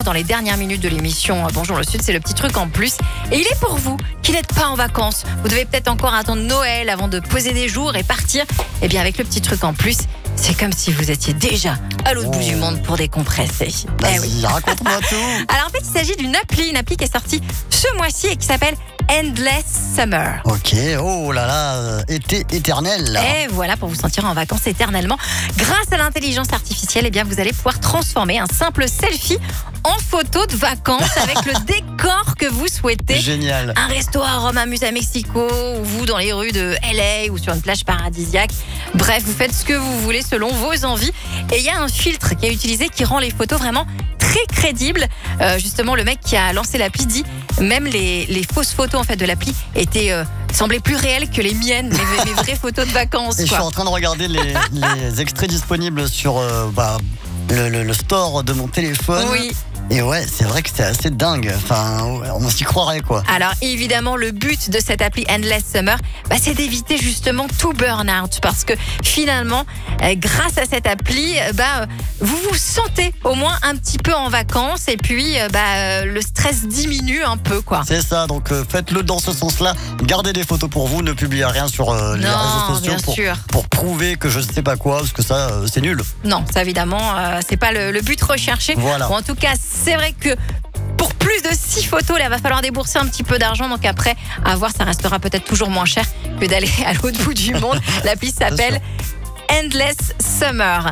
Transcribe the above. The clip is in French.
Dans les dernières minutes de l'émission Bonjour le Sud, c'est le petit truc en plus. Et il est pour vous qui n'êtes pas en vacances. Vous devez peut-être encore attendre Noël avant de poser des jours et partir. Eh bien, avec le petit truc en plus, c'est comme si vous étiez déjà à l'autre bout du monde pour décompresser. Vas-y, raconte-moi tout. Alors en fait, il s'agit d'une appli qui est sortie ce mois-ci et qui s'appelle Endless Summer. Ok, oh là là, été éternel. Là. Et voilà, pour vous sentir en vacances éternellement. Grâce à l'intelligence artificielle, eh bien, vous allez pouvoir transformer un simple selfie en photo de vacances avec le décor que vous souhaitez. Génial. Un resto à Rome, un musée à Mexico, ou vous dans les rues de LA ou sur une plage paradisiaque. Bref, vous faites ce que vous voulez selon vos envies. Et il y a un filtre qui est utilisé qui rend les photos vraiment très crédibles. Justement, le mec qui a lancé l'appli dit même les fausses photos en fait de l'appli semblaient plus réelles que les miennes, mes vraies photos de vacances. Et quoi. je suis en train de regarder les extraits disponibles sur le store de mon téléphone. Oui. Et ouais, c'est vrai que c'est assez dingue. Enfin, on s'y croirait, quoi. Alors évidemment, le but de cette appli Endless Summer, c'est d'éviter justement tout burn-out. Parce que finalement, grâce à cette appli, vous vous sentez au moins un petit peu en vacances. Et puis, le stress diminue un peu, quoi. C'est ça, donc faites-le dans ce sens-là. Gardez des photos pour vous, ne publiez rien sur les réseaux sociaux bien sûr. pour prouver que je ne sais pas quoi, parce que ça, c'est nul. Non, ça évidemment, c'est pas le but recherché. Voilà. Bon, en tout cas, c'est vrai que pour plus de 6 photos, là, va falloir débourser un petit peu d'argent. Donc après, à voir, ça restera peut-être toujours moins cher que d'aller à l'autre bout du monde. L'appli s'appelle Endless Summer.